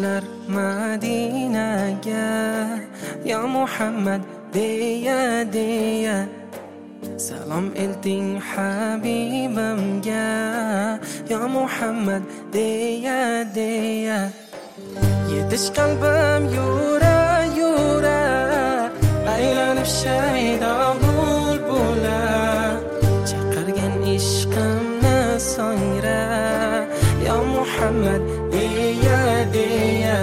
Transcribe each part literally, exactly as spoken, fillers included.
Yoshlar Madinaga ya Muhammad deya deya salom elting habibimga ya Muhammad deya deya yetish qalbim yura yura aylanib shaydo bulbula chaqirgan ishqimni so'ngra ya Muhammad deya deya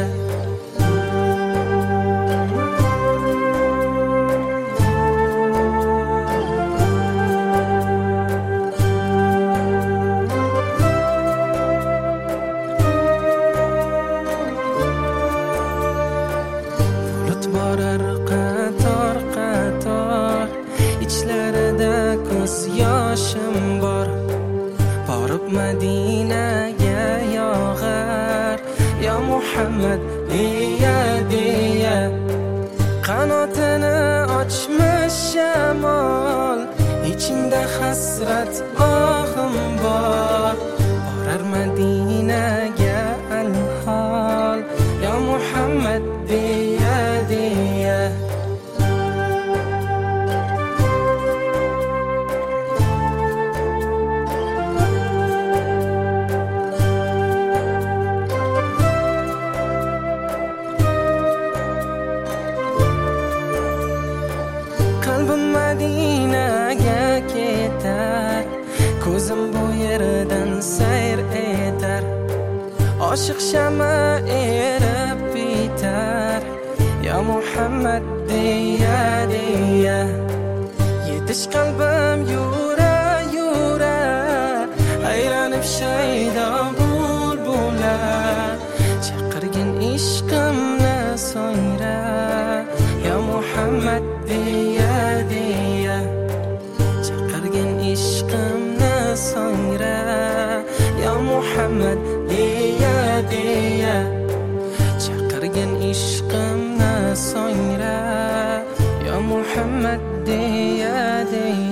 borar qator qator ichlarida ko'z yoshim bor borib Madinaga yog'ar ya Muhammad deya deya qanotini ochmish shamol ichingda hasrat ohim bor borar Madinaga alhol ya Muhammad deya deya qalbim Madinaga ketar ko'zim bu yerdan sayr etar oshiq shama erib bitar ya Muhammad deya deya yetish qalbim yura yura aylanib shaydo bulbula chaqirgan ishqimni so'ngra ya Muhammad deya deya chaqirgan ishqimni so'ngra ya Muhammad deya deya chaqirgan ishqimni so'ngra ya Muhammad deya deya